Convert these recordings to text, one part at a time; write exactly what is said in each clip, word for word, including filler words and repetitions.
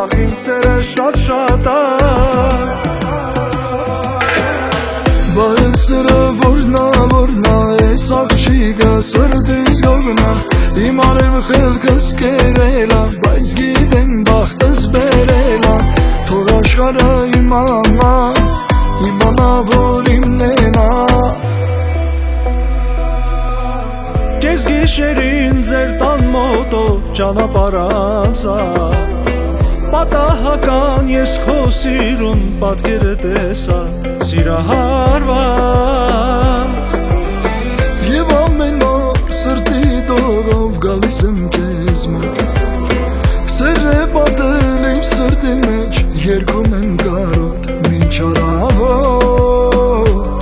ախ իմ սերը շատ շատ ա Բա էլ սերը որնա որնա Ես աղջիկը սրտիս գողնա Իմ արև խելքս կերելա Բայց գիտեմ բախտս բերելա Թող աշխարհը իմանա Իմանա որ իմն ա Կես գիշերին ձեր տան մոտով ճանապարհ անցա Պատահական ես քո սիրուն պատկերը տեսա Սիրահարված Եվ ամեն օր սրտի տողով գալիս եմ քեզ մոտ Սերը պատել իմ սրտի մեջ երգում եմ կարոտ մինչ առավոտ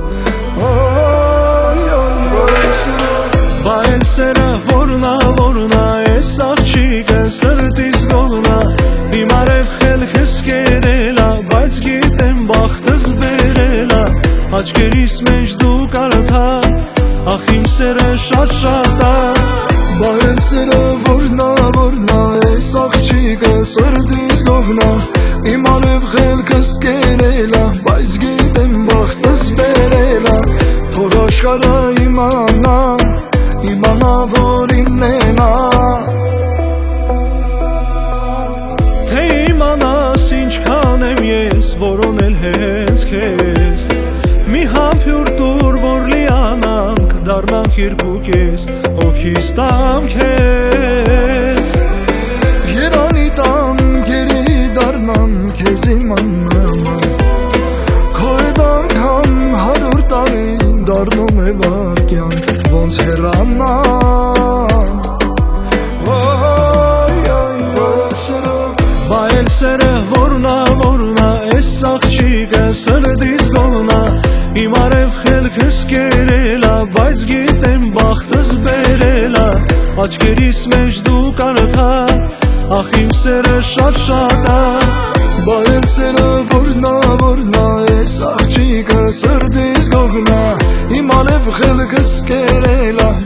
Բա էլ սերը որնա որնա Ես աղջիկը սրտիս գողնա Իմ արև խելքս կերելա Բայց գիտեմ բախտս բերելա Աչքերիս մեջ դու կարդա Ախ իմ սերը շատ շատ ա Բա էլ սերը որնա որնա Ես աղջիկը սրտիս գողնա Իմ արև խելքս կերելա Բայց գիտեմ բախտս բերելա Թող աշխարհը իմանա Իմանա որ իմն ա Թե իմանաս ինչքան եմ ես որոնել հենց քեզ Մի համբյուր տուր որ լիանանք դառնանք երկուքես Հոգիս տամ քեզ Երանի տամ գերի դառնամ քեզ իմանամ Քո հետ անգամ հարյուր տարի դառնում է վարկյան Ոնց հեռանամ Բա էլ սերը որնա որնա Ես աղջիկը սրտիս գողնա Իմ արև խելքս կերելա Բայց գիտեմ բախտս բերելա Աչքերիս մեջ դու կարդա Ախ իմ սերը շատ շատ ա Բա էլ սերը որնա որնա Ես աղջիկը սրտիս գողնա Իմ արև խելքս կերելա